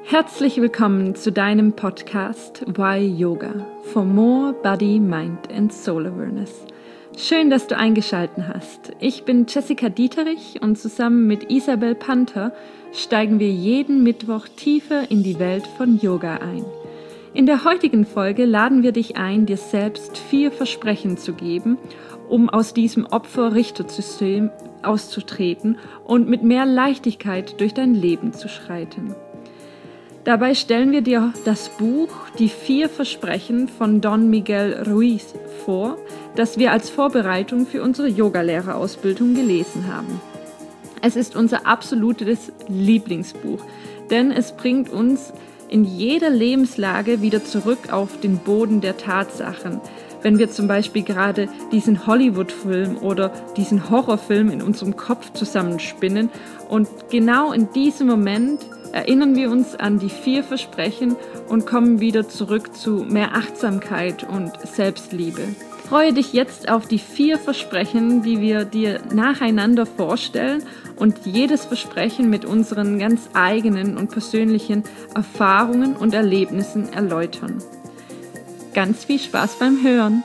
Herzlich willkommen zu deinem Podcast Why Yoga for More Body, Mind and Soul Awareness. Schön, dass du eingeschaltet hast. Ich bin Jessica Dieterich und zusammen mit Isabel Panther steigen wir jeden Mittwoch tiefer in die Welt von Yoga ein. In der heutigen Folge laden wir dich ein, dir selbst 4 Versprechen zu geben, um aus diesem Opfer-Richter-System auszutreten und mit mehr Leichtigkeit durch dein Leben zu schreiten. Dabei stellen wir dir das Buch Die 4 Versprechen von Don Miguel Ruiz vor, das wir als Vorbereitung für unsere Yogalehrerausbildung gelesen haben. Es ist unser absolutes Lieblingsbuch, denn es bringt uns in jeder Lebenslage wieder zurück auf den Boden der Tatsachen. Wenn wir zum Beispiel gerade diesen Hollywood-Film oder diesen Horrorfilm in unserem Kopf zusammenspinnen und genau in diesem Moment erinnern wir uns an die 4 Versprechen und kommen wieder zurück zu mehr Achtsamkeit und Selbstliebe. Freue dich jetzt auf die 4 Versprechen, die wir dir nacheinander vorstellen und jedes Versprechen mit unseren ganz eigenen und persönlichen Erfahrungen und Erlebnissen erläutern. Ganz viel Spaß beim Hören!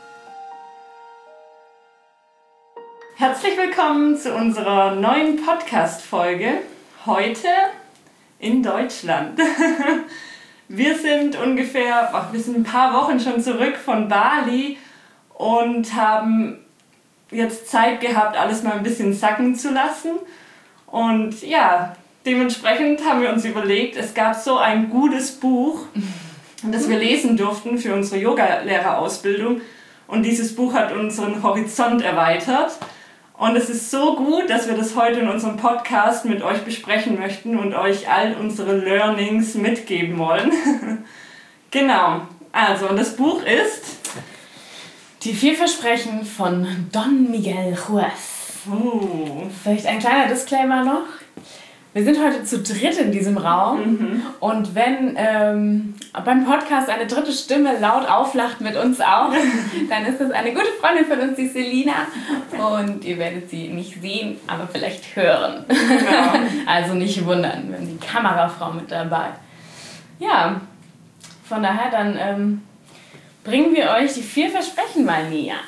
Herzlich willkommen zu unserer neuen Podcast-Folge. Heute in Deutschland. Wir sind ein paar Wochen schon zurück von Bali und haben jetzt Zeit gehabt, alles mal ein bisschen sacken zu lassen. Und ja, dementsprechend haben wir uns überlegt, es gab so ein gutes Buch, das wir lesen durften für unsere Yogalehrerausbildung. Und dieses Buch hat unseren Horizont erweitert. Und es ist so gut, dass wir das heute in unserem Podcast mit euch besprechen möchten und euch all unsere Learnings mitgeben wollen. Genau, also und das Buch ist Die 4 Versprechen von Don Miguel Ruiz. Vielleicht ein kleiner Disclaimer noch. Wir sind heute zu dritt in diesem Raum und wenn beim Podcast eine dritte Stimme laut auflacht mit uns auch, dann ist das eine gute Freundin von uns, die Selina, und ihr werdet sie nicht sehen, aber vielleicht hören. Genau. Also nicht wundern, wir haben die Kamerafrau mit dabei. Ja, von daher dann bringen wir euch die 4 Versprechen mal näher.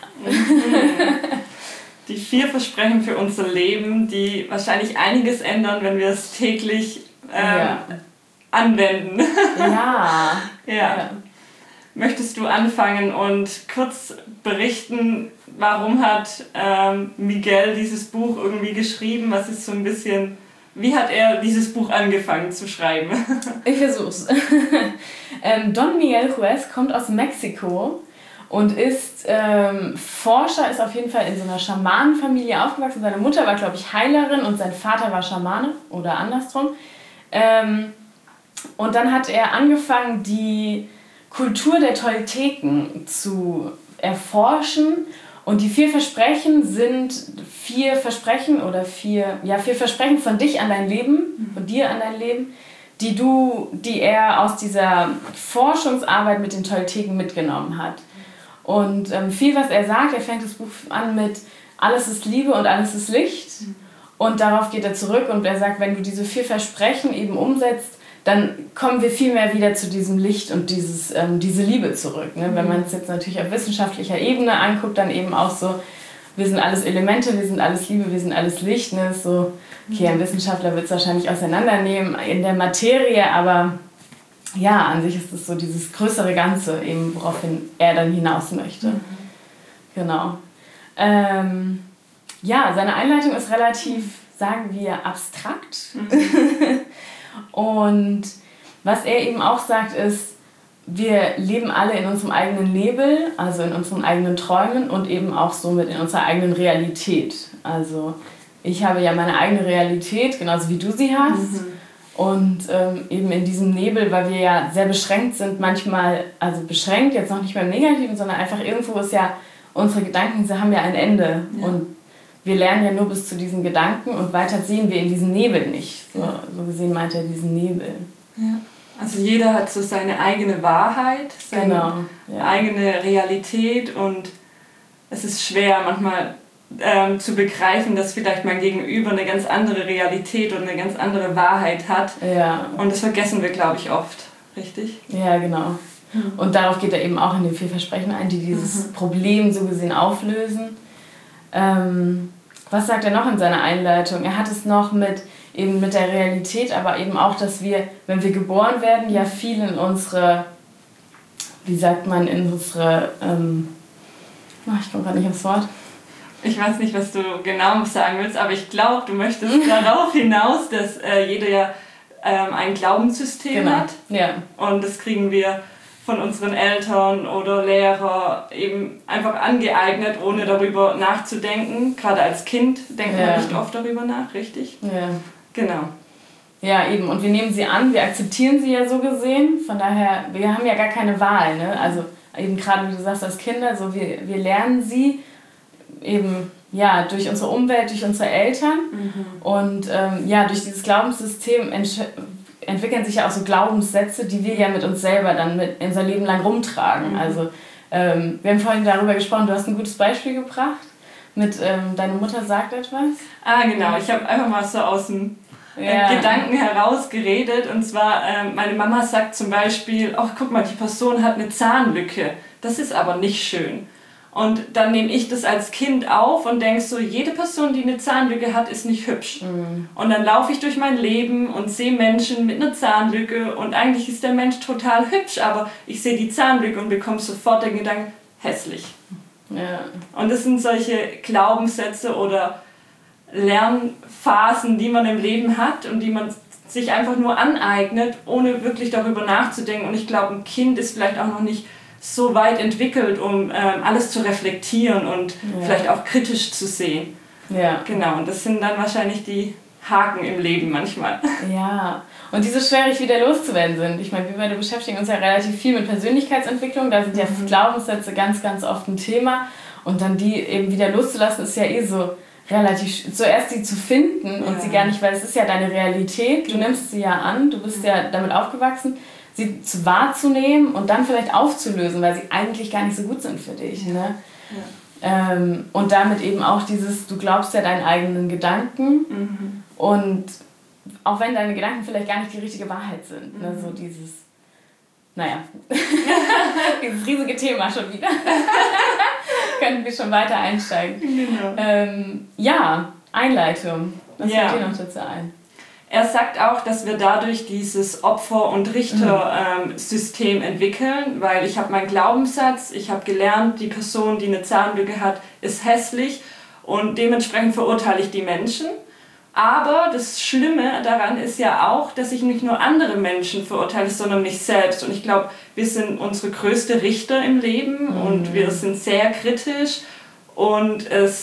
Die 4 Versprechen für unser Leben, die wahrscheinlich einiges ändern, wenn wir es täglich anwenden. Ja. Möchtest du anfangen und kurz berichten, warum hat Miguel dieses Buch irgendwie geschrieben? Was ist so ein bisschen, wie hat er dieses Buch angefangen zu schreiben? Ich versuch's. Don Miguel Ruiz kommt aus Mexiko und ist Forscher, ist auf jeden Fall in so einer Schamanenfamilie aufgewachsen. Seine Mutter war, glaube ich, Heilerin und sein Vater war Schamane oder andersrum. Und dann hat er angefangen, die Kultur der Tolteken zu erforschen. Und die 4 Versprechen sind 4 Versprechen oder 4 Versprechen von dich an dein Leben, von dir an dein Leben, die er aus dieser Forschungsarbeit mit den Tolteken mitgenommen hat. Und viel, was er sagt, er fängt das Buch an mit alles ist Liebe und alles ist Licht. Und darauf geht er zurück und er sagt, wenn du diese 4 Versprechen eben umsetzt, dann kommen wir viel mehr wieder zu diesem Licht und diese Liebe zurück. Ne? Wenn man es jetzt natürlich auf wissenschaftlicher Ebene anguckt, dann eben auch so, wir sind alles Elemente, wir sind alles Liebe, wir sind alles Licht. Ne? So, okay, ein Wissenschaftler wird es wahrscheinlich auseinandernehmen in der Materie, aber ja, an sich ist es so dieses größere Ganze, eben, woraufhin er dann hinaus möchte. Genau. Seine Einleitung ist relativ, sagen wir, abstrakt. Und was er eben auch sagt, ist, wir leben alle in unserem eigenen Nebel, also in unseren eigenen Träumen und eben auch somit in unserer eigenen Realität. Also ich habe ja meine eigene Realität, genauso wie du sie hast. Und eben in diesem Nebel, weil wir ja sehr beschränkt sind, manchmal, also beschränkt, jetzt noch nicht beim Negativen, sondern einfach irgendwo ist ja, unsere Gedanken, sie haben ja ein Ende. Ja. Und wir lernen ja nur bis zu diesen Gedanken und weiter sehen wir in diesen Nebel nicht. So gesehen meint er diesen Nebel. Ja. Also jeder hat so seine eigene Wahrheit, seine eigene Realität und es ist schwer manchmal zu begreifen, dass vielleicht mein Gegenüber eine ganz andere Realität und eine ganz andere Wahrheit hat. Ja. Und das vergessen wir, glaube ich, oft. Richtig? Ja, genau. Und darauf geht er eben auch in den 4 Versprechen ein, die dieses Problem so gesehen auflösen. Was sagt er noch in seiner Einleitung? Er hat es noch mit der Realität, aber eben auch, dass wir, wenn wir geboren werden, ja viel in unsere, ich komme gerade nicht aufs Wort. Ich weiß nicht, was du genau sagen willst, aber ich glaube, du möchtest darauf hinaus, dass jeder ja ein Glaubenssystem hat. Ja. Und das kriegen wir von unseren Eltern oder Lehrer eben einfach angeeignet, ohne darüber nachzudenken. Gerade als Kind denkt man nicht oft darüber nach, richtig? Ja. Genau. Ja, eben. Und wir nehmen sie an, wir akzeptieren sie ja so gesehen. Von daher, wir haben ja gar keine Wahl. Ne? Also eben gerade, wie du sagst, als Kinder, so wir lernen sie eben ja, durch unsere Umwelt, durch unsere Eltern. Und durch dieses Glaubenssystem entwickeln sich ja auch so Glaubenssätze, die wir ja mit uns selber dann mit unser Leben lang rumtragen. Also wir haben vorhin darüber gesprochen, du hast ein gutes Beispiel gebracht mit deine Mutter sagt etwas. Ah, genau. Ich habe einfach mal so aus dem Gedanken heraus geredet. Und zwar, meine Mama sagt zum Beispiel, ach guck mal, die Person hat eine Zahnlücke. Das ist aber nicht schön. Und dann nehme ich das als Kind auf und denke so, jede Person, die eine Zahnlücke hat, ist nicht hübsch. Und dann laufe ich durch mein Leben und sehe Menschen mit einer Zahnlücke und eigentlich ist der Mensch total hübsch, aber ich sehe die Zahnlücke und bekomme sofort den Gedanken, hässlich. Ja. Und das sind solche Glaubenssätze oder Lernphasen, die man im Leben hat und die man sich einfach nur aneignet, ohne wirklich darüber nachzudenken. Und ich glaube, ein Kind ist vielleicht auch noch nicht so weit entwickelt, um alles zu reflektieren und vielleicht auch kritisch zu sehen. Ja. Genau, und das sind dann wahrscheinlich die Haken im Leben manchmal. Ja, und die so schwierig wieder loszuwerden sind. Ich meine, wir beide beschäftigen uns ja relativ viel mit Persönlichkeitsentwicklung, da sind ja Glaubenssätze ganz, ganz oft ein Thema und dann die eben wieder loszulassen, ist ja so relativ, zuerst sie zu finden und sie gar nicht, weil es ist ja deine Realität, du nimmst sie ja an, du bist ja damit aufgewachsen, sie wahrzunehmen und dann vielleicht aufzulösen, weil sie eigentlich gar nicht so gut sind für dich. Ne? Ja. Und damit eben auch dieses, du glaubst ja deinen eigenen Gedanken und auch wenn deine Gedanken vielleicht gar nicht die richtige Wahrheit sind. Ne? So dieses, dieses riesige Thema schon wieder. Können wir schon weiter einsteigen. Genau. Einleitung. Was fällt dir noch dazu ein? Er sagt auch, dass wir dadurch dieses Opfer- und Richter-System entwickeln, weil ich habe meinen Glaubenssatz, ich habe gelernt, die Person, die eine Zahnlücke hat, ist hässlich und dementsprechend verurteile ich die Menschen. Aber das Schlimme daran ist ja auch, dass ich nicht nur andere Menschen verurteile, sondern mich selbst. Und ich glaube, wir sind unsere größte Richter im Leben und wir sind sehr kritisch und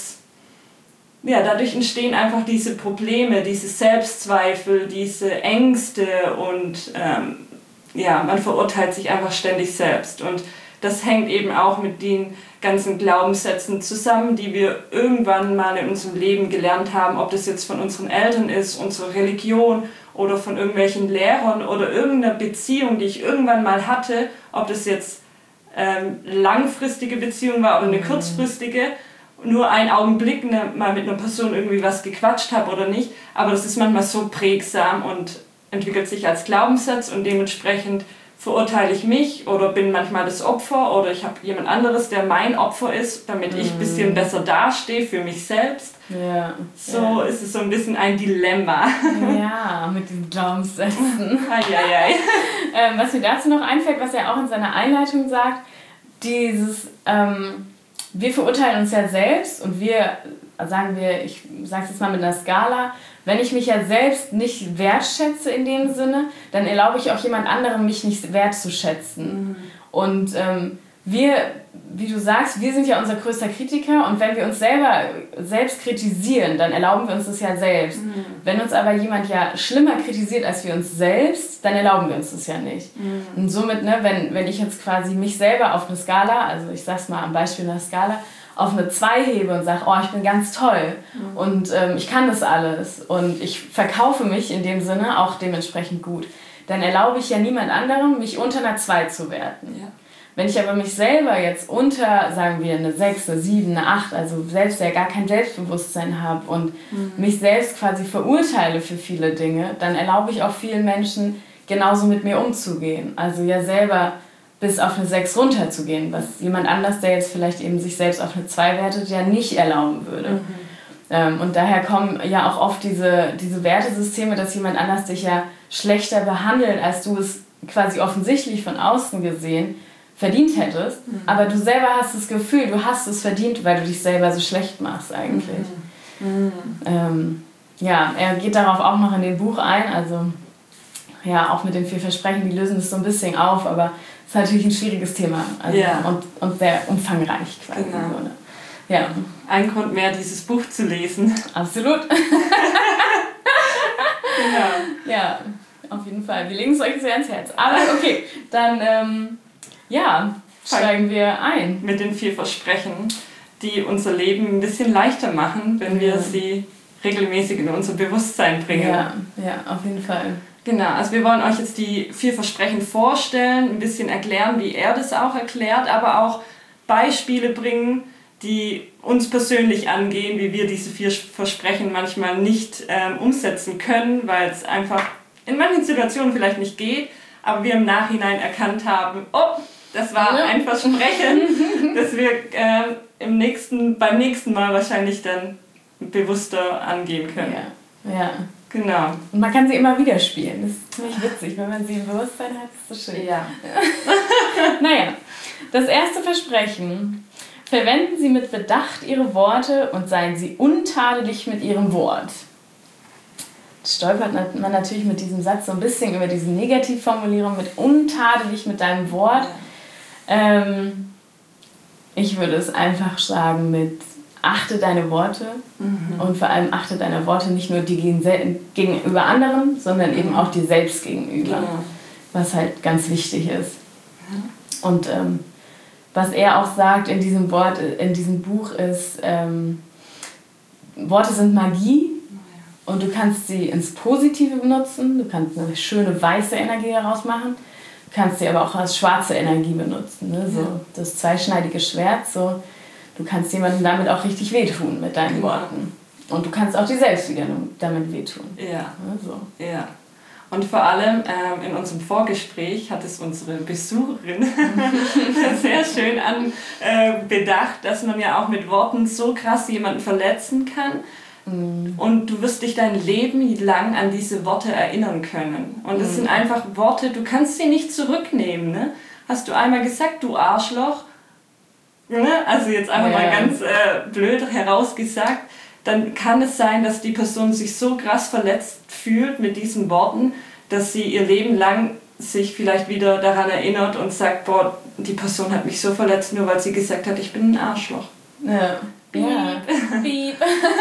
dadurch entstehen einfach diese Probleme, diese Selbstzweifel, diese Ängste und man verurteilt sich einfach ständig selbst. Und das hängt eben auch mit den ganzen Glaubenssätzen zusammen, die wir irgendwann mal in unserem Leben gelernt haben, ob das jetzt von unseren Eltern ist, unsere Religion oder von irgendwelchen Lehrern oder irgendeiner Beziehung, die ich irgendwann mal hatte, ob das jetzt langfristige Beziehung war oder eine kurzfristige, nur einen Augenblick mal mit einer Person irgendwie was gequatscht habe oder nicht, aber das ist manchmal so prägsam und entwickelt sich als Glaubenssatz und dementsprechend verurteile ich mich oder bin manchmal das Opfer oder ich habe jemand anderes, der mein Opfer ist, damit ich ein bisschen besser dastehe für mich selbst. Ja. So ist es so ein bisschen ein Dilemma. Ja, mit den Glaubenssätzen. Ei. Was mir dazu noch einfällt, was er auch in seiner Einleitung sagt, dieses wir verurteilen uns ja selbst und ich sage es jetzt mal mit einer Skala, wenn ich mich ja selbst nicht wertschätze in dem Sinne, dann erlaube ich auch jemand anderem, mich nicht wertzuschätzen. Und wir, wie du sagst, wir sind ja unser größter Kritiker und wenn wir uns selbst kritisieren, dann erlauben wir uns das ja selbst. Wenn uns aber jemand ja schlimmer kritisiert als wir uns selbst, dann erlauben wir uns das ja nicht. Und somit, wenn ich jetzt quasi mich selber auf eine Skala, also ich sag's mal am Beispiel einer Skala, auf eine 2 hebe und sage, oh, ich bin ganz toll und ich kann das alles und ich verkaufe mich in dem Sinne auch dementsprechend gut, dann erlaube ich ja niemand anderem, mich unter einer 2 zu werten. Ja. Wenn ich aber mich selber jetzt unter, sagen wir, eine 6, eine 7, eine 8, also selbst ja gar kein Selbstbewusstsein habe und mich selbst quasi verurteile für viele Dinge, dann erlaube ich auch vielen Menschen, genauso mit mir umzugehen. Also ja selber bis auf eine 6 runterzugehen, was jemand anders, der jetzt vielleicht eben sich selbst auf eine 2 wertet, ja nicht erlauben würde. Und daher kommen ja auch oft diese Wertesysteme, dass jemand anders dich ja schlechter behandelt, als du es quasi offensichtlich von außen gesehen verdient hättest, aber du selber hast das Gefühl, du hast es verdient, weil du dich selber so schlecht machst eigentlich. Ja, er geht darauf auch noch in dem Buch ein, also ja, auch mit den 4 Versprechen, die lösen das so ein bisschen auf, aber es ist natürlich ein schwieriges Thema also, und sehr umfangreich quasi. Genau. So, ne? Ja. Ein Grund mehr, dieses Buch zu lesen. Absolut. Genau. Ja, auf jeden Fall. Wir legen es euch sehr ans Herz. Aber okay, dann steigen wir ein. Mit den 4 Versprechen, die unser Leben ein bisschen leichter machen, wenn wir sie regelmäßig in unser Bewusstsein bringen. Ja, auf jeden Fall. Genau, also wir wollen euch jetzt die 4 Versprechen vorstellen, ein bisschen erklären, wie er das auch erklärt, aber auch Beispiele bringen, die uns persönlich angehen, wie wir diese 4 Versprechen manchmal nicht umsetzen können, weil es einfach in manchen Situationen vielleicht nicht geht, aber wir im Nachhinein erkannt haben, oh, das war ein Versprechen, das wir beim nächsten Mal wahrscheinlich dann bewusster angehen können. Ja. Genau. Und man kann sie immer wieder spielen. Das ist ziemlich witzig, wenn man sie im Bewusstsein hat, ist das schön. Ja. Naja, das erste Versprechen. Verwenden Sie mit Bedacht Ihre Worte und seien Sie untadelig mit Ihrem Wort. Stolpert man natürlich mit diesem Satz so ein bisschen über diese Negativformulierung mit untadelig mit deinem Wort. Ich würde es einfach sagen mit achte deine Worte und vor allem achte deine Worte nicht nur dir gegenüber anderen, sondern eben auch dir selbst gegenüber, was halt ganz wichtig ist. Und was er auch sagt in diesem Buch ist, Worte sind Magie und du kannst sie ins Positive benutzen, du kannst eine schöne weiße Energie daraus machen, du kannst sie aber auch als schwarze Energie benutzen, ne? So das zweischneidige Schwert, so. Du kannst jemandem damit auch richtig wehtun mit deinen Worten. Und du kannst auch dir selbst wieder damit wehtun. Ja. Ja. Und vor allem in unserem Vorgespräch hat es unsere Besucherin sehr schön bedacht, dass man ja auch mit Worten so krass jemanden verletzen kann. Und du wirst dich dein Leben lang an diese Worte erinnern können. Und es sind einfach Worte, du kannst sie nicht zurücknehmen. Ne? Hast du einmal gesagt, du Arschloch, also jetzt einfach mal ganz blöd herausgesagt, dann kann es sein, dass die Person sich so krass verletzt fühlt mit diesen Worten, dass sie ihr Leben lang sich vielleicht wieder daran erinnert und sagt, boah, die Person hat mich so verletzt, nur weil sie gesagt hat, ich bin ein Arschloch. Ja. Piep. Piep.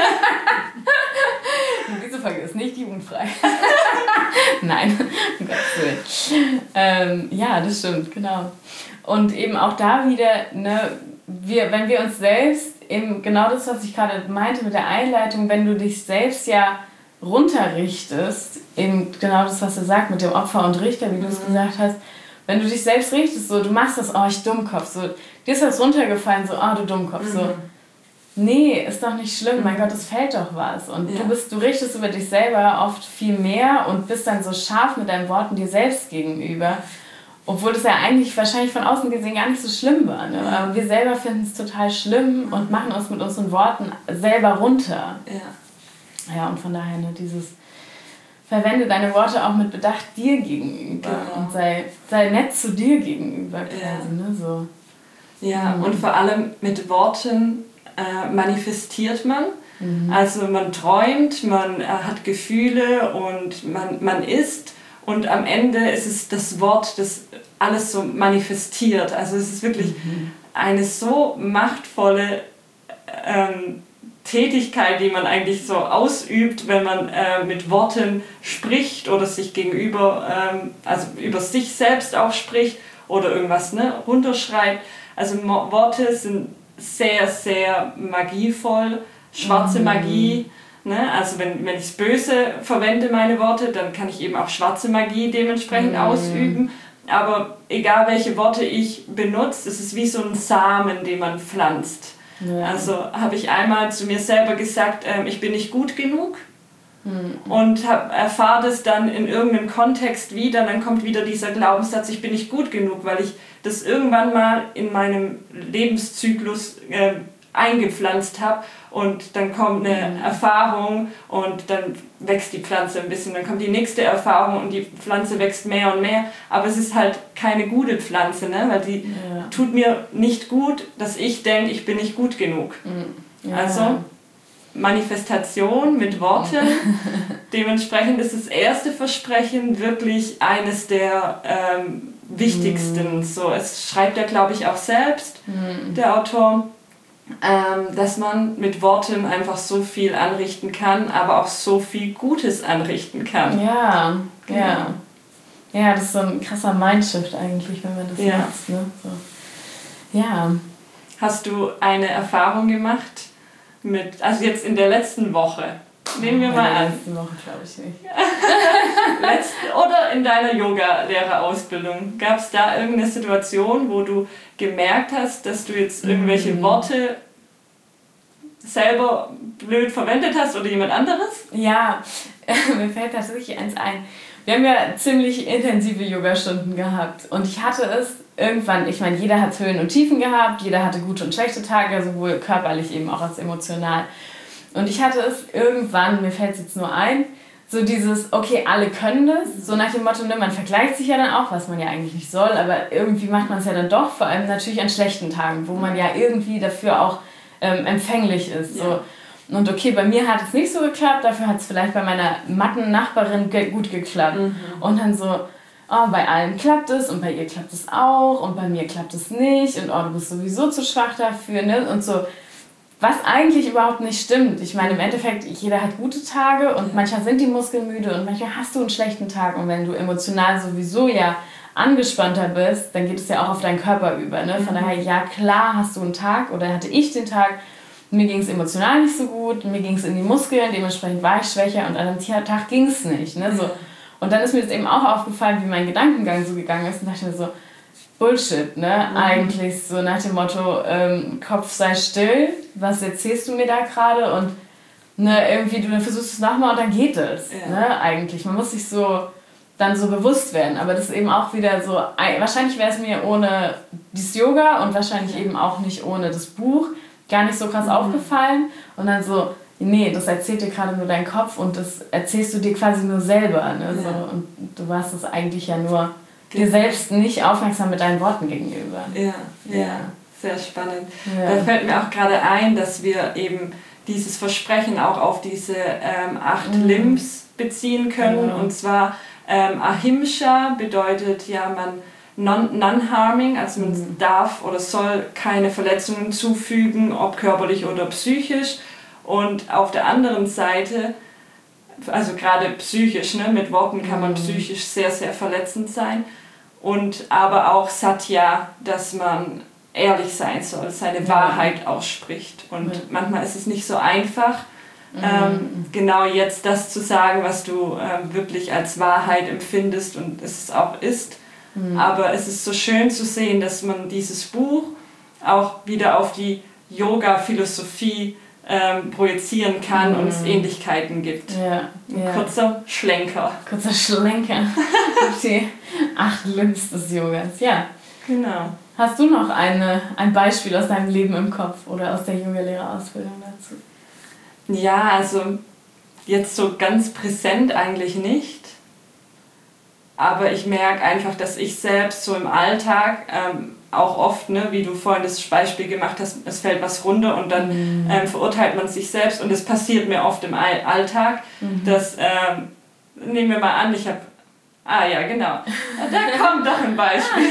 Diese Folge ist nicht jugendfrei. Nein, um Gottes Willen. Ja, das stimmt, genau. Und eben auch da wieder, ne, wenn wir uns selbst, eben genau das, was ich gerade meinte mit der Einleitung, wenn du dich selbst ja runterrichtest, eben genau das, was er sagt mit dem Opfer und Richter, wie du es gesagt hast, wenn du dich selbst richtest, so, du machst das, oh, ich Dummkopf, so, dir ist was runtergefallen, so, oh, du Dummkopf, so, nee, ist doch nicht schlimm, mein Gott, es fällt doch was. Und du richtest über dich selber oft viel mehr und bist dann so scharf mit deinen Worten dir selbst gegenüber. Obwohl das ja eigentlich wahrscheinlich von außen gesehen gar nicht so schlimm war. Ne? Aber wir selber finden es total schlimm und machen uns mit unseren Worten selber runter. Ja, und von daher dieses verwende deine Worte auch mit Bedacht dir gegenüber und sei nett zu dir gegenüber quasi. Ne? So. Ja, und vor allem mit Worten manifestiert man. Also man träumt, man hat Gefühle und man ist. Und am Ende ist es das Wort, das alles so manifestiert. Also es ist wirklich eine so machtvolle Tätigkeit, die man eigentlich so ausübt, wenn man mit Worten spricht oder sich gegenüber, also über sich selbst auch spricht oder irgendwas runterschreibt. Also Worte sind sehr, sehr magievoll, schwarze Magie. Ne? Also wenn ich Böse verwende, meine Worte, dann kann ich eben auch schwarze Magie dementsprechend ausüben. Aber egal welche Worte ich benutze, es ist wie so ein Samen, den man pflanzt. Ja. Also habe ich einmal zu mir selber gesagt, ich bin nicht gut genug. Und erfahre das dann in irgendeinem Kontext wieder, dann kommt wieder dieser Glaubenssatz, ich bin nicht gut genug, weil ich das irgendwann mal in meinem Lebenszyklus eingepflanzt habe und dann kommt eine Erfahrung und dann wächst die Pflanze ein bisschen, dann kommt die nächste Erfahrung und die Pflanze wächst mehr und mehr, aber es ist halt keine gute Pflanze, ne? Weil die tut mir nicht gut, dass ich denke, ich bin nicht gut genug. Ja. Also Manifestation mit Worten. Dementsprechend ist das erste Versprechen wirklich eines der wichtigsten. So, es schreibt er, glaube ich, auch selbst, der Autor, dass man mit Worten einfach so viel anrichten kann, aber auch so viel Gutes anrichten kann. Ja, ja. Ja, das ist so ein krasser Mindshift eigentlich, wenn man das nutzt. Ne? So. Ja. Hast du eine Erfahrung gemacht? Also jetzt in der letzten Woche. Nehmen wir mal an. In der letzten Woche glaube ich nicht. Oder in deiner Yoga-Lehrerausbildung. Gab es da irgendeine Situation, wo du gemerkt hast, dass du jetzt irgendwelche Worte selber blöd verwendet hast oder jemand anderes? Ja, mir fällt tatsächlich eins ein. Wir haben ja ziemlich intensive Yogastunden gehabt und ich hatte es irgendwann, ich meine, jeder hat Höhen und Tiefen gehabt, jeder hatte gute und schlechte Tage, sowohl körperlich eben auch als emotional. Und ich hatte es irgendwann, mir fällt es jetzt nur ein, so dieses, okay, alle können das, so nach dem Motto, ne, man vergleicht sich ja dann auch, was man ja eigentlich nicht soll, aber irgendwie macht man es ja dann doch, vor allem natürlich an schlechten Tagen, wo man ja irgendwie dafür auch empfänglich ist. So. Und okay, bei mir hat es nicht so geklappt, dafür hat es vielleicht bei meiner Matten-Nachbarin gut geklappt. Und dann so, oh, bei allen klappt es und bei ihr klappt es auch und bei mir klappt es nicht und oh, du bist sowieso zu schwach dafür, ne? Und so, was eigentlich überhaupt nicht stimmt. Ich meine, im Endeffekt, jeder hat gute Tage und manchmal sind die Muskeln müde und manchmal hast du einen schlechten Tag und wenn du emotional sowieso ja angespannter bist, dann geht es ja auch auf deinen Körper über, ne? Von daher, ja klar hast du einen Tag oder hatte ich den Tag, mir ging es emotional nicht so gut, mir ging es in die Muskeln, dementsprechend war ich schwächer und an einem Tag ging es nicht, ne? So. Und dann ist mir das eben auch aufgefallen, wie mein Gedankengang so gegangen ist und dachte mir so, Bullshit, ne? Eigentlich so nach dem Motto, Kopf sei still, was erzählst du mir da gerade und ne, irgendwie du versuchst es nochmal und dann geht es, ne? Eigentlich, man muss sich so dann so bewusst werden, aber das ist eben auch wieder so, wahrscheinlich wäre es mir ohne dieses Yoga und wahrscheinlich eben auch nicht ohne das Buch gar nicht so krass aufgefallen und dann so, nee, das erzählt dir gerade nur dein Kopf und das erzählst du dir quasi nur selber. Ne? So, und du warst es eigentlich ja nur dir selbst nicht aufmerksam mit deinen Worten gegenüber. Ja, sehr spannend. Ja. Da fällt mir auch gerade ein, dass wir eben dieses Versprechen auch auf diese 8 Limbs beziehen können. Und zwar Ahimsa bedeutet ja, man Non-Harming, also man darf oder soll keine Verletzungen zufügen, ob körperlich oder psychisch. Und auf der anderen Seite, also gerade psychisch, ne, mit Worten kann man psychisch sehr, sehr verletzend sein. Und aber auch Satya, dass man ehrlich sein soll, seine Wahrheit ausspricht. Und manchmal ist es nicht so einfach, genau jetzt das zu sagen, was du wirklich als Wahrheit empfindest und es auch ist. Aber es ist so schön zu sehen, dass man dieses Buch auch wieder auf die Yoga-Philosophie projizieren kann und es Ähnlichkeiten gibt. Kurzer Schlenker. Die 8 Limbs des Yogas. Ja. Genau. Hast du noch ein Beispiel aus deinem Leben im Kopf oder aus der Yoga-Lehrerausbildung dazu? Ja, also jetzt so ganz präsent eigentlich nicht. Aber ich merke einfach, dass ich selbst so im Alltag auch oft, ne, wie du vorhin das Beispiel gemacht hast, es fällt was runter und dann verurteilt man sich selbst und es passiert mir oft im Alltag, dass, nehmen wir mal an, ich habe, ja genau, da kommt doch ein Beispiel.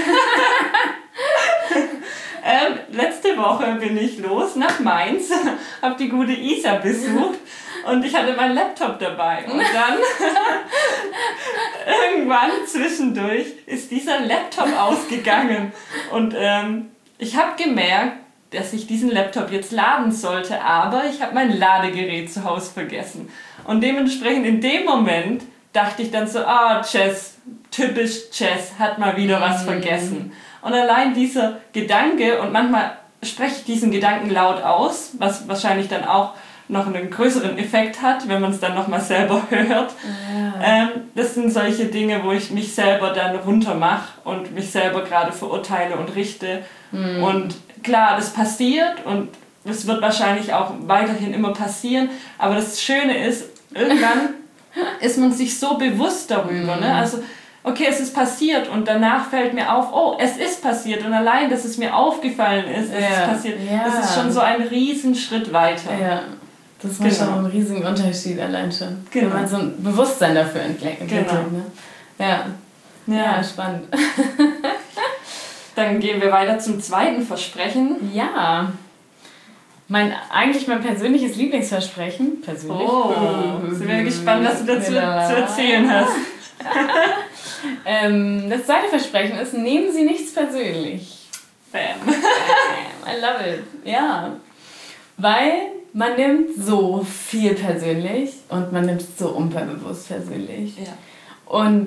Letzte Woche bin ich los nach Mainz, habe die gute Isa besucht und ich hatte meinen Laptop dabei und dann irgendwann zwischendurch ist dieser Laptop ausgegangen und ich habe gemerkt, dass ich diesen Laptop jetzt laden sollte, aber ich habe mein Ladegerät zu Hause vergessen und dementsprechend in dem Moment dachte ich dann so, Jess, typisch Jess, hat mal wieder was vergessen. Und allein dieser Gedanke, und manchmal spreche ich diesen Gedanken laut aus, was wahrscheinlich dann auch noch einen größeren Effekt hat, wenn man es dann nochmal selber hört. Ja. Das sind solche Dinge, wo ich mich selber dann runtermache und mich selber gerade verurteile und richte. Und klar, das passiert und es wird wahrscheinlich auch weiterhin immer passieren, aber das Schöne ist, irgendwann ist man sich so bewusst darüber. Ne? Also, okay, es ist passiert und danach fällt mir auf, oh, es ist passiert und allein, dass es mir aufgefallen ist, es ist passiert, das ist schon so ein Riesen-Schritt weiter. Ja. Das macht schon einen riesigen Unterschied allein schon. Wenn man so ein Bewusstsein dafür entwickelt. Ne? Ja, spannend. Dann gehen wir weiter zum zweiten Versprechen. Ja. Eigentlich mein persönliches Lieblingsversprechen. Persönlich. Oh, sind wir gespannt, was du dazu zu erzählen hast. Das zweite Versprechen ist, nehmen Sie nichts persönlich. Bam. I love it. Ja. Weil man nimmt so viel persönlich und man nimmt es so unbewusst persönlich. Ja. Und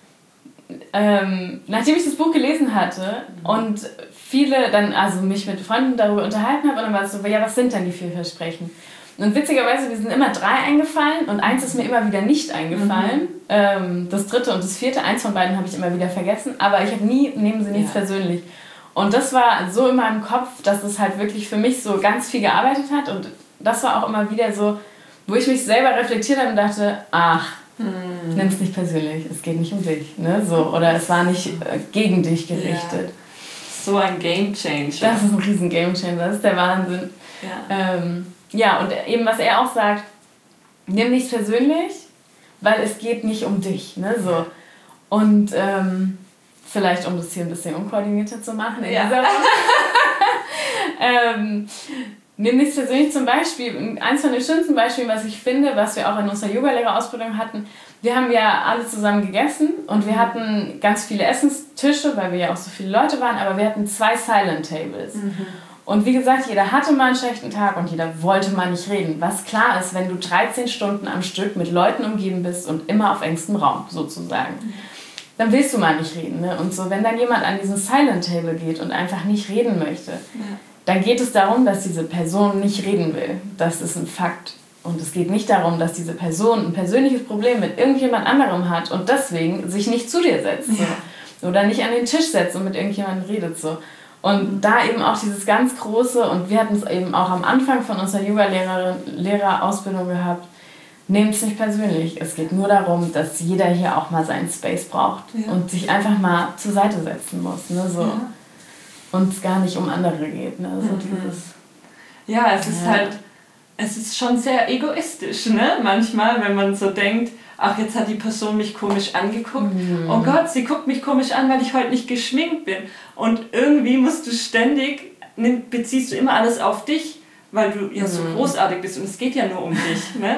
nachdem ich das Buch gelesen hatte und viele dann, also mich mit Freunden darüber unterhalten habe, und dann war es so, ja, was sind denn die 4 Versprechen? Und witzigerweise, mir sind immer 3 eingefallen und eins ist mir immer wieder nicht eingefallen. Das 3. und das 4. Eins von beiden habe ich immer wieder vergessen, aber ich habe nie, nehmen Sie nichts persönlich. Und das war so in meinem Kopf, dass es halt wirklich für mich so ganz viel gearbeitet hat, und das war auch immer wieder so, wo ich mich selber reflektiert habe und dachte, nimm es nicht persönlich, es geht nicht um dich, ne? So, oder es war nicht gegen dich gerichtet. Ja. So ein Game Changer. Das ist ein riesen Game Changer, das ist der Wahnsinn. Ja. Und eben was er auch sagt, nimm nichts persönlich, weil es geht nicht um dich, ne? So. Und vielleicht, um das hier ein bisschen unkoordinierter zu machen in dieser Woche. Nimm nichts persönlich, zum Beispiel, eins von den schönsten Beispielen, was ich finde, was wir auch in unserer Yogalehrerausbildung hatten, wir haben ja alle zusammen gegessen und wir hatten ganz viele Essenstische, weil wir ja auch so viele Leute waren, aber wir hatten 2 Silent Tables. Und wie gesagt, jeder hatte mal einen schlechten Tag und jeder wollte mal nicht reden. Was klar ist, wenn du 13 Stunden am Stück mit Leuten umgeben bist und immer auf engstem Raum sozusagen, dann willst du mal nicht reden. Ne? Und so, wenn dann jemand an diesen Silent Table geht und einfach nicht reden möchte, dann geht es darum, dass diese Person nicht reden will. Das ist ein Fakt. Und es geht nicht darum, dass diese Person ein persönliches Problem mit irgendjemand anderem hat und deswegen sich nicht zu dir setzt. So. Oder nicht an den Tisch setzt und mit irgendjemandem redet. So. Und da eben auch dieses ganz große, und wir hatten es eben auch am Anfang von unserer Yoga-Lehrerausbildung gehabt, nehmt es nicht persönlich. Es geht nur darum, dass jeder hier auch mal seinen Space braucht und sich einfach mal zur Seite setzen muss. Ne? So. Und es gar nicht um andere geht. Ne? So dieses, es ist halt, es ist schon sehr egoistisch, ne? Manchmal, wenn man so denkt, ach, jetzt hat die Person mich komisch angeguckt. Oh Gott, sie guckt mich komisch an, weil ich heute nicht geschminkt bin. Und irgendwie musst du ständig, beziehst du immer alles auf dich, weil du ja so großartig bist und es geht ja nur um dich. Ne?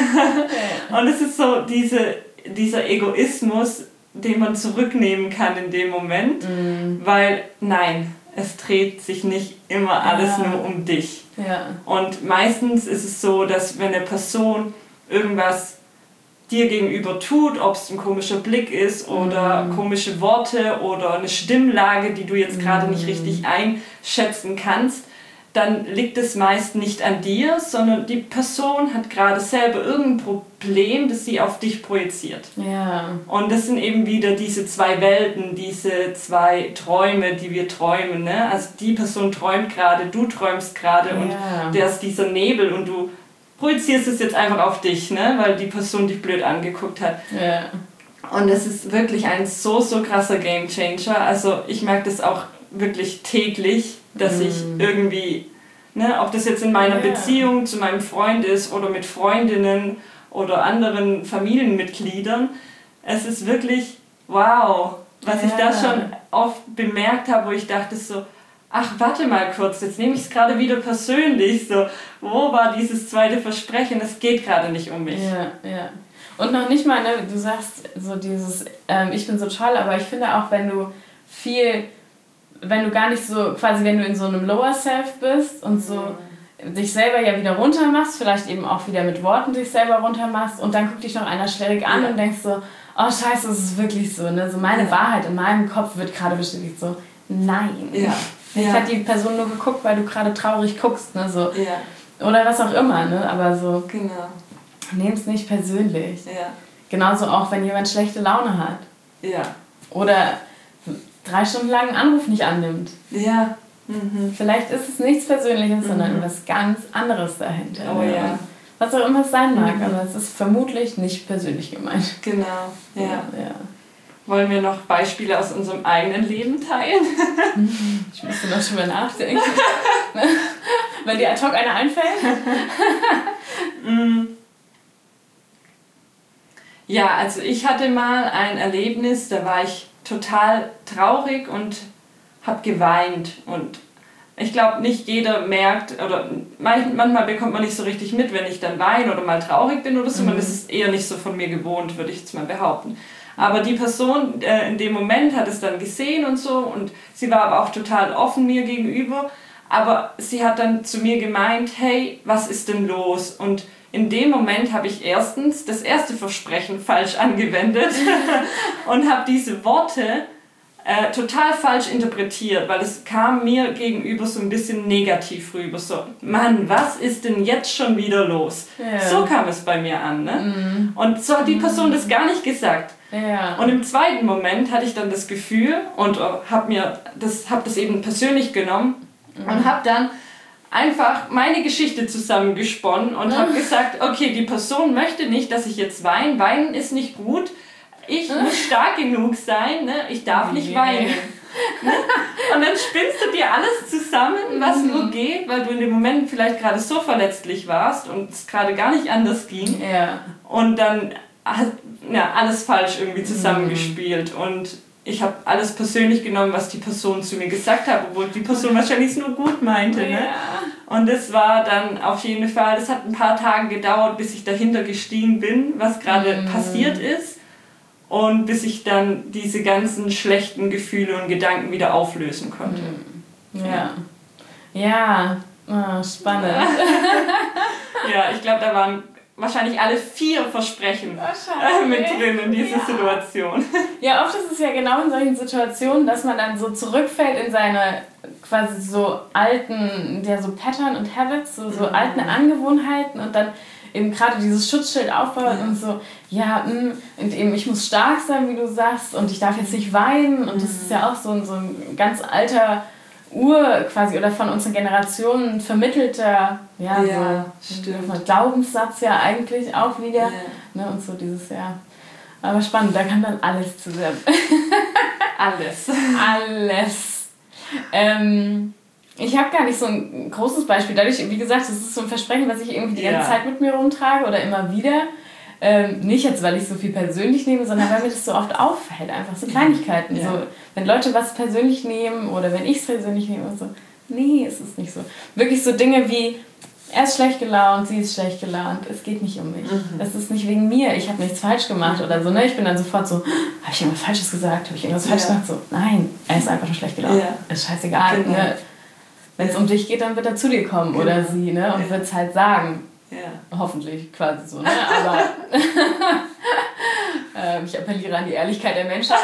Und es ist so dieser Egoismus, den man zurücknehmen kann in dem Moment, weil nein, es dreht sich nicht immer alles nur um dich. Ja. Und meistens ist es so, dass wenn eine Person irgendwas dir gegenüber tut, ob es ein komischer Blick ist oder komische Worte oder eine Stimmlage, die du jetzt gerade nicht richtig einschätzen kannst, dann liegt es meist nicht an dir, sondern die Person hat gerade selber irgendein Problem, das sie auf dich projiziert. Ja. Und das sind eben wieder diese 2 Welten, diese 2 Träume, die wir träumen. Ne? Also die Person träumt gerade, du träumst gerade und der ist dieser Nebel und du projizierst es jetzt einfach auf dich, ne? Weil die Person dich blöd angeguckt hat. Ja. Und es ist wirklich ein so krasser Game Changer. Also ich merke das auch wirklich täglich, dass ich irgendwie, ne, ob das jetzt in meiner Beziehung zu meinem Freund ist oder mit Freundinnen oder anderen Familienmitgliedern, es ist wirklich wow, was ich da schon oft bemerkt habe, wo ich dachte so, ach, warte mal kurz, jetzt nehme ich es gerade wieder persönlich, so, wo war dieses zweite Versprechen, es geht gerade nicht um mich. Ja. Und noch nicht mal, ne, du sagst so dieses, ich bin so toll, aber ich finde auch, wenn du gar nicht so, quasi wenn du in so einem Lower Self bist und so dich selber ja wieder runter machst, vielleicht eben auch wieder mit Worten dich selber runter machst und dann guckt dich noch einer schräg an und denkst so, oh scheiße, das ist wirklich so, ne? So meine Wahrheit in meinem Kopf wird gerade bestätigt, so, nein. Ja. Vielleicht hat die Person nur geguckt, weil du gerade traurig guckst, ne? So. Ja. Oder was auch immer, ne? Aber so, genau. Nehm's nicht persönlich. Ja. Genauso auch, wenn jemand schlechte Laune hat. Ja. Oder 3 Stunden lang einen Anruf nicht annimmt. Ja. Vielleicht ist es nichts Persönliches, sondern etwas ganz anderes dahinter. Oh ja. Was auch immer es sein mag, aber es ist vermutlich nicht persönlich gemeint. Genau, ja. Ja. Wollen wir noch Beispiele aus unserem eigenen Leben teilen? Ich müsste noch drüber nachdenken. Wenn dir ad hoc einer einfällt? Ja, also ich hatte mal ein Erlebnis, da war ich total traurig und habe geweint. Und ich glaube, nicht jeder merkt, oder manchmal bekommt man nicht so richtig mit, wenn ich dann weine oder mal traurig bin oder so. Man ist es eher nicht so von mir gewohnt, würde ich jetzt mal behaupten. Aber die Person in dem Moment hat es dann gesehen und so, und sie war aber auch total offen mir gegenüber. Aber sie hat dann zu mir gemeint, hey, was ist denn los? Und in dem Moment habe ich erstens das erste Versprechen falsch angewendet und habe diese Worte total falsch interpretiert, weil es kam mir gegenüber so ein bisschen negativ rüber. So, Mann, was ist denn jetzt schon wieder los? Ja. So kam es bei mir an. Ne? Und so hat die Person das gar nicht gesagt. Ja. Und im zweiten Moment hatte ich dann das Gefühl und habe das eben persönlich genommen und habe dann einfach meine Geschichte zusammengesponnen und habe gesagt, okay, die Person möchte nicht, dass ich jetzt weine. Weinen ist nicht gut. Ich muss stark genug sein, ne? Ich darf nicht weinen. Und dann spinnst du dir alles zusammen, was nur geht, weil du in dem Moment vielleicht gerade so verletzlich warst und es gerade gar nicht anders ging. Ja. Und dann alles falsch irgendwie zusammengespielt. Und ich habe alles persönlich genommen, was die Person zu mir gesagt hat, obwohl die Person wahrscheinlich es nur gut meinte. Ne? Ja. Und das war dann auf jeden Fall, das hat ein paar Tage gedauert, bis ich dahinter gestiegen bin, was gerade passiert ist. Und bis ich dann diese ganzen schlechten Gefühle und Gedanken wieder auflösen konnte. Ja, oh, spannend. Ja, ich glaube, da waren wahrscheinlich alle 4 Versprechen mit drin in dieser Situation. Ja, oft ist es ja genau in solchen Situationen, dass man dann so zurückfällt in seine quasi so alten, so Pattern und Habits, so alten Angewohnheiten und dann eben gerade dieses Schutzschild aufbaut und so, und eben ich muss stark sein, wie du sagst, und ich darf jetzt nicht weinen und das ist ja auch so ein ganz alter quasi oder von unseren Generationen vermittelter so Glaubenssatz ja eigentlich auch wieder, ne, und so dieses aber spannend, da kann dann alles zusammen. Alles. Ich habe gar nicht so ein großes Beispiel. Dadurch, wie gesagt, das ist so ein Versprechen, was ich irgendwie die ganze Zeit mit mir rumtrage oder immer wieder. Nicht jetzt, weil ich so viel persönlich nehme, sondern weil mir das so oft auffällt. Einfach so Kleinigkeiten. Ja. So, wenn Leute was persönlich nehmen oder wenn ich es persönlich nehme und so. Nee, es ist nicht so. Wirklich so Dinge wie, er ist schlecht gelaunt, sie ist schlecht gelaunt. Es geht nicht um mich. Es ist nicht wegen mir. Ich habe nichts falsch gemacht oder so. Ne? Ich bin dann sofort so, habe ich irgendwas Falsches gesagt? Habe ich irgendwas falsch gemacht? So, nein, er ist einfach nur schlecht gelaunt. Ja. Ist scheißegal. Genau. Ne? Wenn es um dich geht, dann wird er zu dir kommen oder sie, ne? Und wird es halt sagen. Ja. Hoffentlich, quasi so, ne? Aber ich appelliere an die Ehrlichkeit der Menschheit.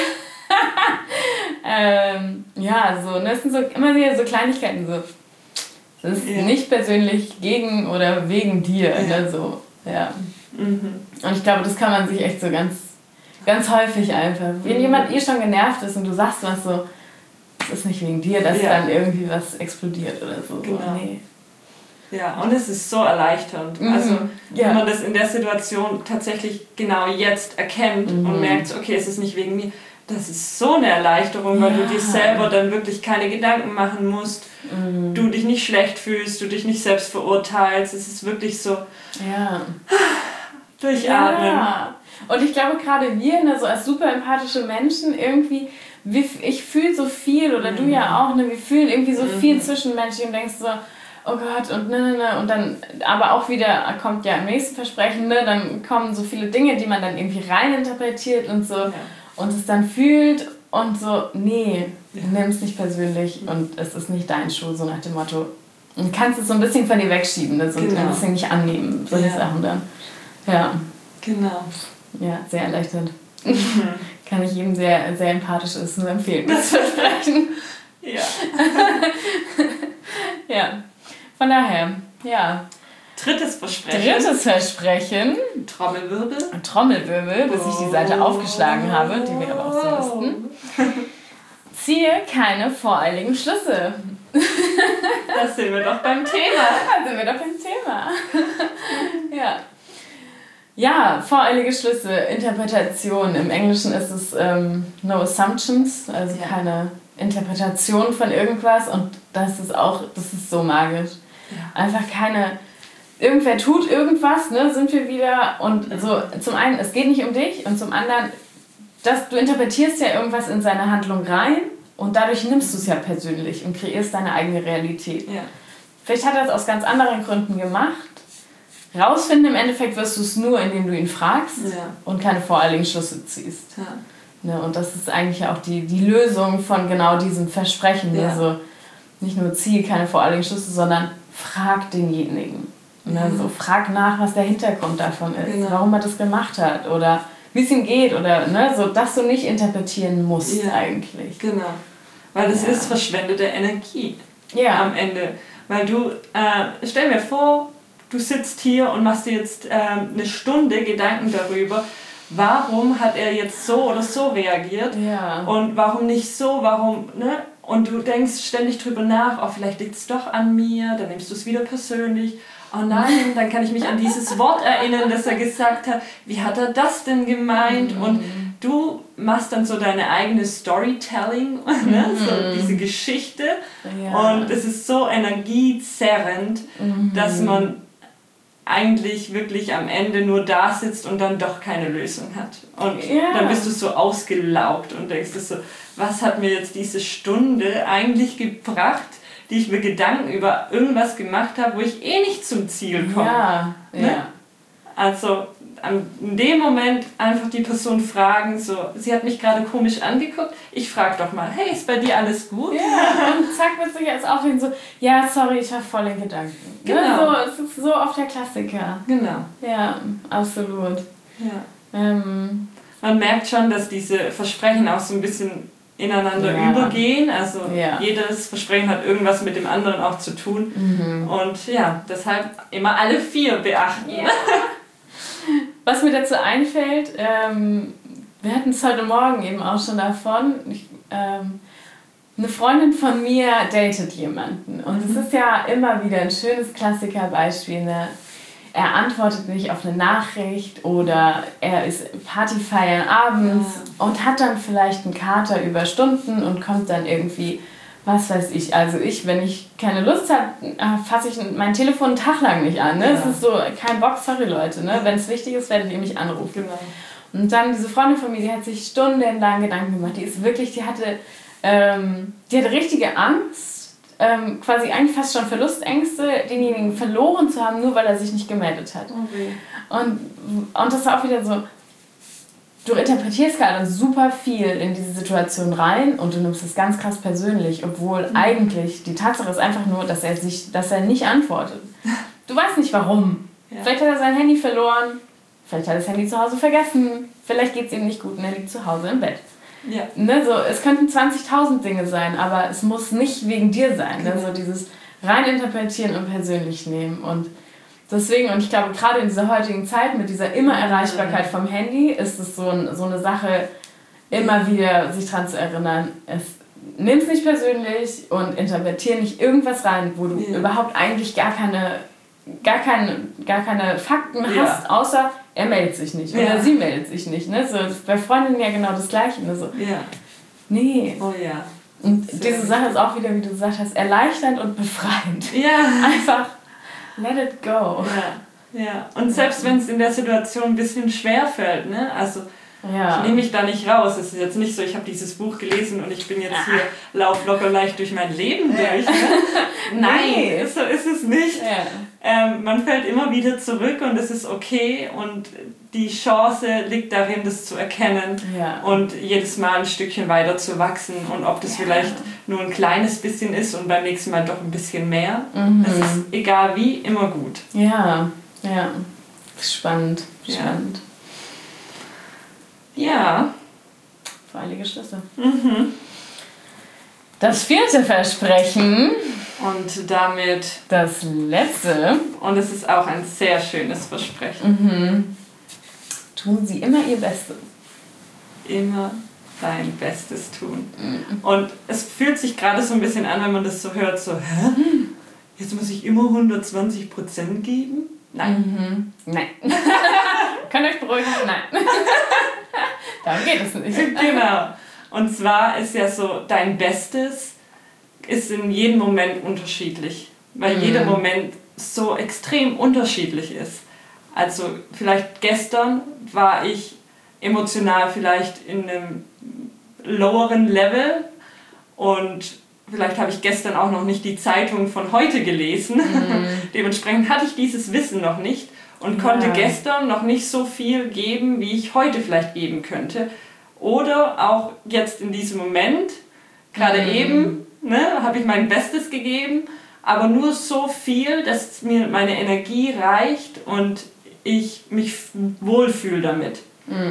So, ne? Es sind so immer wieder so Kleinigkeiten, so. Das ist nicht persönlich gegen oder wegen dir, ne? So, ja. Und ich glaube, das kann man sich echt so ganz, ganz häufig einfach. Wenn jemand schon genervt ist und du sagst was so, es ist nicht wegen dir, dass dann irgendwie was explodiert oder so. Genau. Nee. Ja, und es ist so erleichternd. Also, wenn man das in der Situation tatsächlich genau jetzt erkennt und merkt, okay, es ist nicht wegen mir, das ist so eine Erleichterung, weil du dir selber dann wirklich keine Gedanken machen musst, du dich nicht schlecht fühlst, du dich nicht selbst verurteilst. Es ist wirklich so durchatmen. Ja. Und ich glaube, gerade wir, ne, so als super empathische Menschen, irgendwie, ich fühle so viel, oder du ja auch, ne, wir fühlen irgendwie so viel zwischenmenschlich und denkst so, oh Gott, und und dann, aber auch wieder kommt ja im nächsten Versprechen, ne, dann kommen so viele Dinge, die man dann irgendwie reininterpretiert und so und es dann fühlt und so, nee, nimm es nicht persönlich und es ist nicht dein Schuh, so nach dem Motto, Und kannst es so ein bisschen von dir wegschieben, ne? So ein bisschen nicht annehmen, solche Sachen dann. Ja. Genau. Ja, sehr erleichtert. Kann ich jedem, sehr, sehr empathisch ist, nur empfehlen, das Versprechen. Ja. Ja. Von daher, ja. Drittes Versprechen. Trommelwirbel, bis ich die Seite aufgeschlagen habe, die wir aber auch so wussten. Ziehe keine voreiligen Schlüsse. Da sind wir doch beim Thema. Ja. Ja, voreilige Schlüsse, Interpretation. Im Englischen ist es no assumptions, also keine Interpretation von irgendwas. Und das ist so magisch. Ja. Einfach irgendwer tut irgendwas, ne, sind wir wieder. Und so, zum einen, es geht nicht um dich, und zum anderen, du interpretierst ja irgendwas in seine Handlung rein und dadurch nimmst du es ja persönlich und kreierst deine eigene Realität. Ja. Vielleicht hat er es aus ganz anderen Gründen gemacht. Rausfinden im Endeffekt wirst du es nur, indem du ihn fragst und keine voreiligen Schlüsse ziehst. Ja. Ne, und das ist eigentlich auch die Lösung von genau diesem Versprechen. Ja. Also nicht nur ziehe keine voreiligen Schlüsse, sondern frag denjenigen. Ne, so, frag nach, was der Hintergrund davon ist, warum er das gemacht hat oder wie es ihm geht, oder ne, so, dass du nicht interpretieren musst eigentlich. Genau, weil es ist verschwendete Energie am Ende. Weil du, stell mir vor, du sitzt hier und machst dir jetzt eine Stunde Gedanken darüber, warum hat er jetzt so oder so reagiert und warum nicht so, ne? Und du denkst ständig drüber nach, oh, vielleicht liegt es doch an mir, dann nimmst du es wieder persönlich. Oh nein, dann kann ich mich an dieses Wort erinnern, das er gesagt hat. Wie hat er das denn gemeint? Und du machst dann so deine eigene Storytelling, ne? So diese Geschichte. Ja. Und es ist so energiezerrend, dass man eigentlich wirklich am Ende nur da sitzt und dann doch keine Lösung hat. Und dann bist du so ausgelaugt und denkst dir so, was hat mir jetzt diese Stunde eigentlich gebracht, die ich mir Gedanken über irgendwas gemacht habe, wo ich nicht zum Ziel komme. Ja, ne? Ja. Also in dem Moment einfach die Person fragen, so, sie hat mich gerade komisch angeguckt, ich frage doch mal, hey, ist bei dir alles gut? Ja, und zack, wird sich jetzt aufregen, so, ja, sorry, ich war voll in Gedanken. Genau. Ne? So, es ist so oft der Klassiker. Genau. Ja, absolut. Ja. Man merkt schon, dass diese Versprechen auch so ein bisschen ineinander übergehen. Also jedes Versprechen hat irgendwas mit dem anderen auch zu tun. Und deshalb immer alle 4 beachten. Ja. Was mir dazu einfällt, wir hatten es heute Morgen eben auch schon davon, eine Freundin von mir datet jemanden. Und es ist ja immer wieder ein schönes Klassikerbeispiel, ne? Er antwortet nicht auf eine Nachricht oder er ist Partyfeiern abends und hat dann vielleicht einen Kater über Stunden und kommt dann irgendwie, was weiß ich, also wenn ich keine Lust habe, fasse ich mein Telefon einen Tag lang nicht an. Ne? Es ist so, kein Bock, sorry Leute, ne? Wenn es wichtig ist, werdet ihr mich anrufen. Genau. Und dann diese Freundin von mir, die hat sich stundenlang Gedanken gemacht, die hatte richtige Angst, quasi eigentlich fast schon Verlustängste, denjenigen verloren zu haben, nur weil er sich nicht gemeldet hat. Okay. Und das ist auch wieder so, du interpretierst gerade super viel in diese Situation rein und du nimmst es ganz krass persönlich, obwohl eigentlich die Tatsache ist einfach nur, dass er nicht antwortet. Du weißt nicht warum. Ja. Vielleicht hat er sein Handy verloren, vielleicht hat er das Handy zu Hause vergessen, vielleicht geht es ihm nicht gut und er liegt zu Hause im Bett. Ja. Ne, so, es könnten 20.000 Dinge sein, aber es muss nicht wegen dir sein. Ne? So dieses rein interpretieren und persönlich nehmen. Und deswegen, und ich glaube, gerade in dieser heutigen Zeit mit dieser Immer-Erreichbarkeit vom Handy, ist es so eine Sache, immer wieder sich daran zu erinnern, nimm es nicht persönlich und interpretiere nicht irgendwas rein, wo du überhaupt eigentlich gar keine Fakten hast, außer er meldet sich nicht oder sie meldet sich nicht. Ne? So, bei Freundinnen ja genau das Gleiche. Ne? So, nee. Oh ja. Und diese Sache ist auch wieder, wie du gesagt hast, erleichternd und befreiend. Ja. Einfach let it go. Ja. Und selbst wenn es in der Situation ein bisschen schwer fällt, ne? Also Ja. Ich nehme mich da nicht raus. Es ist jetzt nicht so, ich habe dieses Buch gelesen und ich bin jetzt hier lauf locker leicht durch mein Leben durch. Ne? Nein, so ist es nicht. Ja. Man fällt immer wieder zurück und es ist okay und die Chance liegt darin, das zu erkennen und jedes Mal ein Stückchen weiter zu wachsen und ob das vielleicht nur ein kleines bisschen ist und beim nächsten Mal doch ein bisschen mehr. Das ist egal wie, immer gut. Ja, ja. Spannend. Spannend. Ja. Heilige Schlüssel. Das 4. Versprechen. Und damit das letzte. Und es ist auch ein sehr schönes Versprechen. Tun Sie immer Ihr Bestes. Immer dein Bestes tun. Und es fühlt sich gerade so ein bisschen an, wenn man das so hört, so, hä? Jetzt muss ich immer 120% geben? Nein. Nein. Könnt euch beruhigen? Nein. Darum geht es nicht. Genau. Und zwar ist ja so, dein Bestes ist in jedem Moment unterschiedlich. Weil jeder Moment so extrem unterschiedlich ist. Also vielleicht gestern war ich emotional vielleicht in einem loweren Level und vielleicht habe ich gestern auch noch nicht die Zeitung von heute gelesen. Dementsprechend hatte ich dieses Wissen noch nicht und konnte gestern noch nicht so viel geben, wie ich heute vielleicht geben könnte. Oder auch jetzt in diesem Moment, gerade eben, habe ich mein Bestes gegeben, aber nur so viel, dass mir meine Energie reicht und ich mich wohlfühle damit.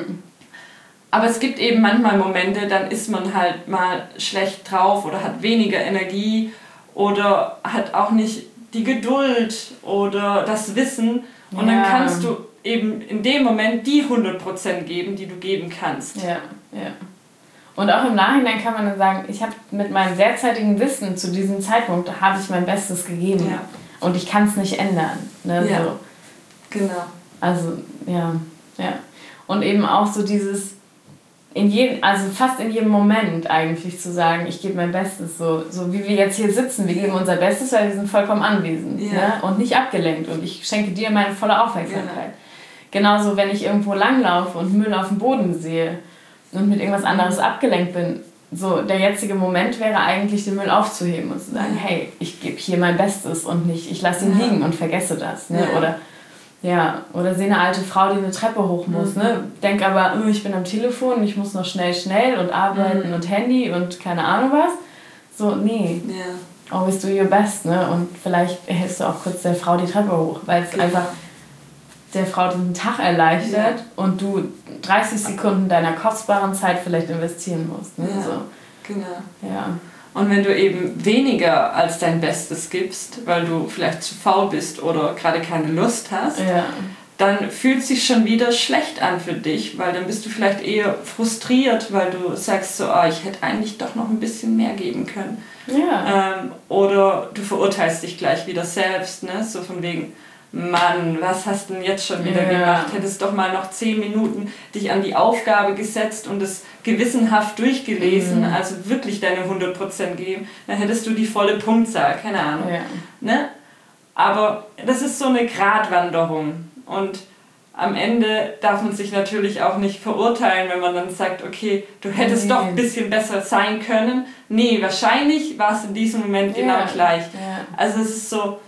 Aber es gibt eben manchmal Momente, dann ist man halt mal schlecht drauf oder hat weniger Energie oder hat auch nicht die Geduld oder das Wissen. Und dann kannst du eben in dem Moment die 100% geben, die du geben kannst. Ja. Und auch im Nachhinein kann man dann sagen, ich habe mit meinem derzeitigen Wissen zu diesem Zeitpunkt, habe ich mein Bestes gegeben. Ja. Und ich kann es nicht ändern. Ne? Ja, so. Genau. Also, ja. Und eben auch so dieses, also fast in jedem Moment eigentlich zu sagen, ich gebe mein Bestes, so wie wir jetzt hier sitzen, wir geben unser Bestes, weil wir sind vollkommen anwesend ne? Und nicht abgelenkt und ich schenke dir meine volle Aufmerksamkeit. Genauso, wenn ich irgendwo langlaufe und Müll auf dem Boden sehe und mit irgendwas anderes abgelenkt bin, so der jetzige Moment wäre eigentlich, den Müll aufzuheben und zu sagen, hey, ich gebe hier mein Bestes und nicht, ich lasse ihn liegen und vergesse das. Ne? Oder sehe eine alte Frau, die eine Treppe hoch muss. Ne? Denk aber, ich bin am Telefon, ich muss noch schnell und arbeiten und Handy und keine Ahnung was. So, nee. Always do your best. Ne? Und vielleicht hältst du auch kurz der Frau die Treppe hoch, weil es einfach der Frau den Tag erleichtert und du 30 Sekunden deiner kostbaren Zeit vielleicht investieren musst. Ne? So. Genau. Ja. Und wenn du eben weniger als dein Bestes gibst, weil du vielleicht zu faul bist oder gerade keine Lust hast, dann fühlt es sich schon wieder schlecht an für dich, weil dann bist du vielleicht eher frustriert, weil du sagst so, ich hätte eigentlich doch noch ein bisschen mehr geben können. Oder du verurteilst dich gleich wieder selbst, ne? So von wegen, Mann, was hast du denn jetzt schon wieder gemacht? Hättest doch mal noch 10 Minuten dich an die Aufgabe gesetzt und es gewissenhaft durchgelesen, also wirklich deine 100% geben, dann hättest du die volle Punktzahl, keine Ahnung. Ne? Aber das ist so eine Gratwanderung und am Ende darf man sich natürlich auch nicht verurteilen, wenn man dann sagt, okay, du hättest doch ein bisschen besser sein können. Nee, wahrscheinlich war es in diesem Moment genau gleich. Also es ist so,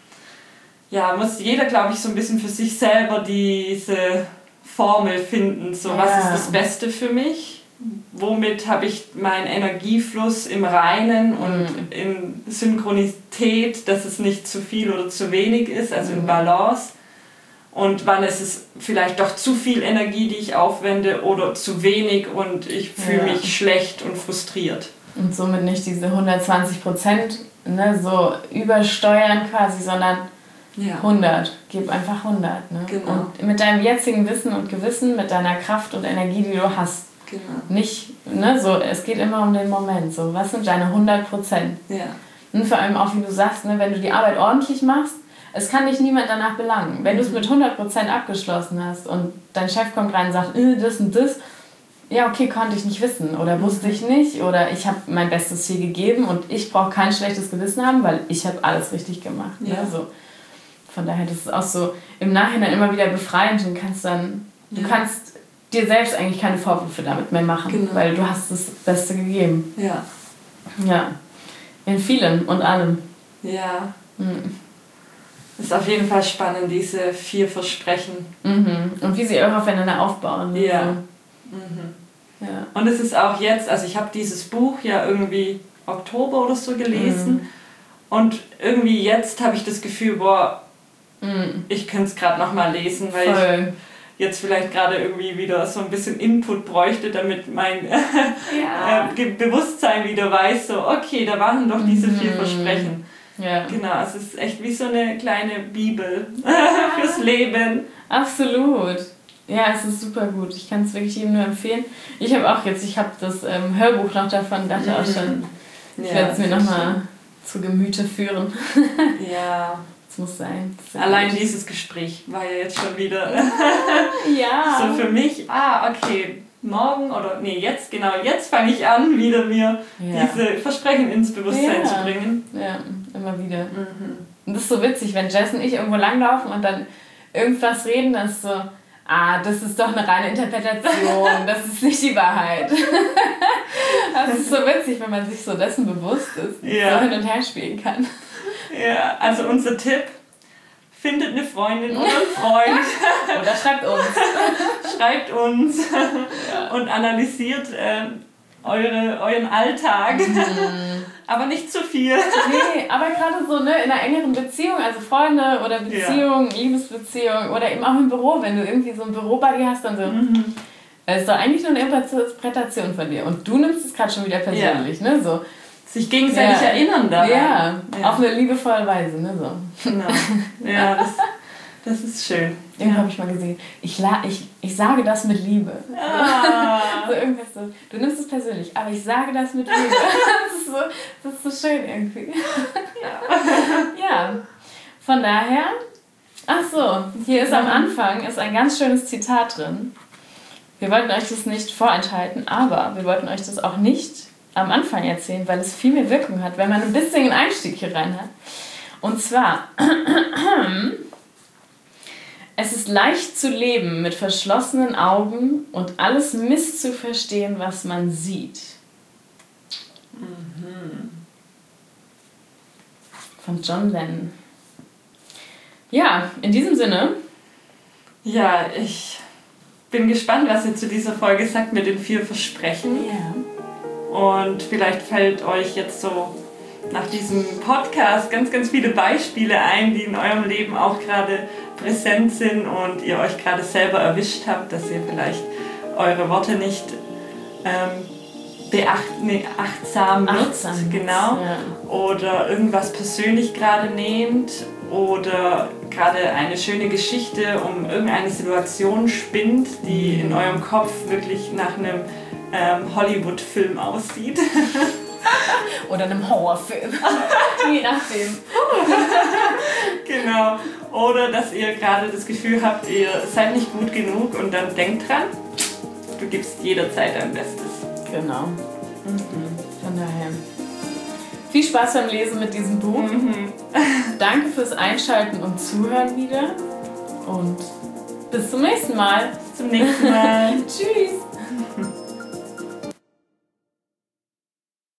muss jeder, glaube ich, so ein bisschen für sich selber diese Formel finden. So, was ist das Beste für mich? Womit habe ich meinen Energiefluss im Reinen und in Synchronität, dass es nicht zu viel oder zu wenig ist, also in Balance? Und wann ist es vielleicht doch zu viel Energie, die ich aufwende oder zu wenig und ich fühle mich schlecht und frustriert. Und somit nicht diese 120%, ne, so übersteuern quasi, sondern 100. Gib einfach 100. Ne? Genau. Und mit deinem jetzigen Wissen und Gewissen, mit deiner Kraft und Energie, die du hast. Genau. Nicht, ne, so, es geht immer um den Moment. So, was sind deine 100%? Ja. Und vor allem auch, wie du sagst, ne, wenn du die Arbeit ordentlich machst, es kann dich niemand danach belangen. Wenn du es mit 100% abgeschlossen hast und dein Chef kommt rein und sagt, das und das, ja, okay, konnte ich nicht wissen oder wusste ich nicht oder ich habe mein Bestes hier gegeben und ich brauche kein schlechtes Gewissen haben, weil ich habe alles richtig gemacht. Ne? So. Von daher, das ist auch so im Nachhinein immer wieder befreiend und kannst dann, du kannst dir selbst eigentlich keine Vorwürfe damit mehr machen, genau. Weil du hast das Beste gegeben. Ja. Ja. In vielem und allem. Ja. Ist auf jeden Fall spannend, diese 4 Versprechen. Und wie sie auch aufeinander aufbauen. Ja. Ja. Und es ist auch jetzt, also ich habe dieses Buch ja irgendwie Oktober oder so gelesen und irgendwie jetzt habe ich das Gefühl, boah, ich könnte es gerade nochmal lesen, weil ich jetzt vielleicht gerade irgendwie wieder so ein bisschen Input bräuchte, damit mein Bewusstsein wieder weiß, so okay, da waren doch diese 4 Versprechen. Ja. Genau, es ist echt wie so eine kleine Bibel fürs Leben. Absolut. Ja, es ist super gut. Ich kann es wirklich jedem nur empfehlen. Ich habe das Hörbuch noch davon, dachte auch schon, ich werde es mir nochmal zu Gemüte führen. Ja. Es muss sein. Allein dieses Gespräch war ja jetzt schon wieder ja. So für mich, okay, morgen oder jetzt fange ich an, wieder mir diese Versprechen ins Bewusstsein zu bringen. Ja, immer wieder. Und das ist so witzig, wenn Jess und ich irgendwo langlaufen und dann irgendwas reden, das ist so, das ist doch eine reine Interpretation, das ist nicht die Wahrheit. Das ist so witzig, wenn man sich so dessen bewusst ist, so hin und her spielen kann. Ja, also unser Tipp, findet eine Freundin oder einen Freund. Oder schreibt uns. Und analysiert euren Alltag. Aber nicht zu viel. Nee, aber gerade so in einer engeren Beziehung, also Freunde oder Beziehung, Liebesbeziehung oder eben auch im Büro, wenn du irgendwie so ein Büro-Buddy hast, dann so, das ist doch eigentlich nur eine Interpretation von dir. Und du nimmst es gerade schon wieder persönlich, ne? So. Sich gegenseitig erinnern daran. Ja, auf eine liebevolle Weise, ne? So. Genau. Ja, das ist schön. Irgendwo habe ich mal gesehen. Ich sage das mit Liebe. So irgendwas so. Du nimmst es persönlich, aber ich sage das mit Liebe. Das ist so schön irgendwie. Ja. Von daher. Hier ist am Anfang ein ganz schönes Zitat drin. Wir wollten euch das nicht vorenthalten, aber wir wollten euch das auch nicht am Anfang erzählen, weil es viel mehr Wirkung hat, wenn man ein bisschen einen Einstieg hier rein hat. Und zwar, es ist leicht zu leben mit verschlossenen Augen und alles misszuverstehen, was man sieht. Von John Lennon. Ja, in diesem Sinne. Ja, ich bin gespannt, was ihr zu dieser Folge sagt mit den 4 Versprechen. Ja. Und vielleicht fällt euch jetzt so nach diesem Podcast ganz, ganz viele Beispiele ein, die in eurem Leben auch gerade präsent sind und ihr euch gerade selber erwischt habt, dass ihr vielleicht eure Worte nicht achtsam nutzt, genau, oder irgendwas persönlich gerade nehmt oder gerade eine schöne Geschichte um irgendeine Situation spinnt, die in eurem Kopf wirklich nach einem Hollywood-Film aussieht. Oder einem Horrorfilm. Je nachdem. Genau. Oder dass ihr gerade das Gefühl habt, ihr seid nicht gut genug und dann denkt dran, du gibst jederzeit dein Bestes. Genau. Von daher. Viel Spaß beim Lesen mit diesem Buch. Danke fürs Einschalten und Zuhören wieder. Und bis zum nächsten Mal. Bis zum nächsten Mal. Tschüss.